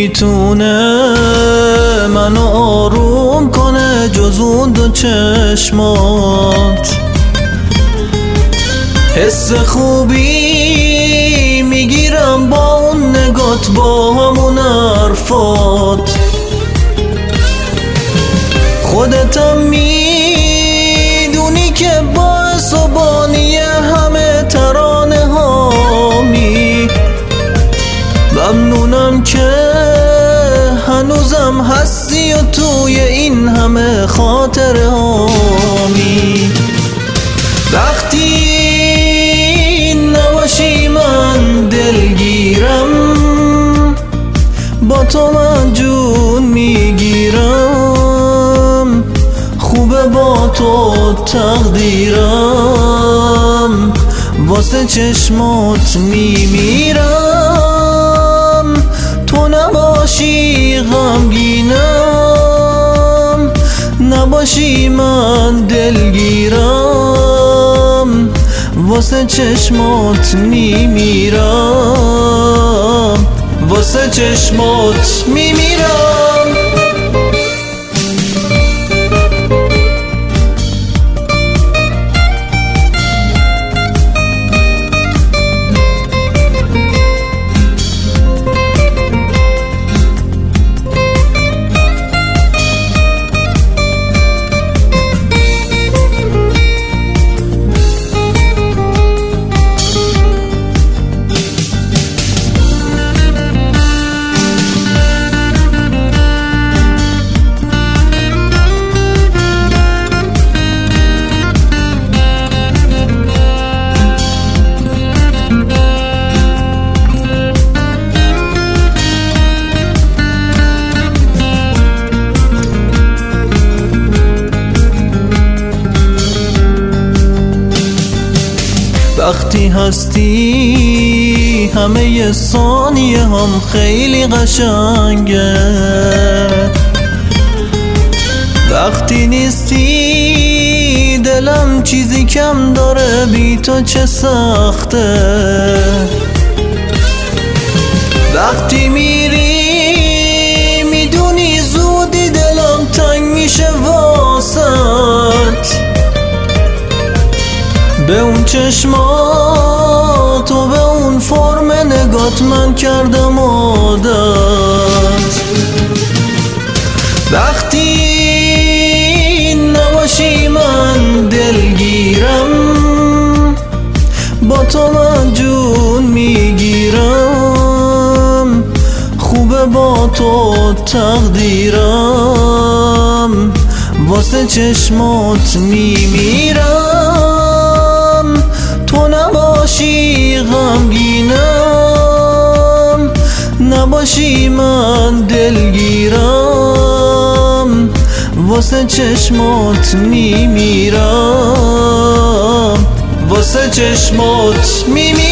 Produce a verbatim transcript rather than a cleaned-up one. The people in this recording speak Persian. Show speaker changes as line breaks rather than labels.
میتونه منو آروم کنه جز اون دو چشمات. حس خوبی میگیرم با اون نگات، با همون حرفات. خودتم میدونی که باعث و بانی همه ترانه هامی. ممنونم که هنوزم هستی و توی این همه خاطره هامی. وقتی نباشی من دلگیرم، با تو من جون میگیرم. خوبه با تو تقدیرم، واسه چشمات میمیرم. تو نباشی غمگینم، نباشی من دلگیرم. واسه چشمات میمیرم، واسه چشمات میمیرم. وقتی هستی همه ثانیه هم خیلی قشنگه. وقتی نیستی دلم چیزی کم داره، بی تو چه سخته. وقتی میری میدونی زودی دلم تنگ میشه واسط. به اون چشمات و به اون فرم نگات من کردم عادت. وقتی نباشی من دلگیرم، با تو من جون میگیرم. خوبه با تو تقدیرم، واسه چشمات میمیرم. تو نباشی غمگینم، نباشی من دلگیرم. واسه چشمات میمیرم، واسه چشمات میمیرم.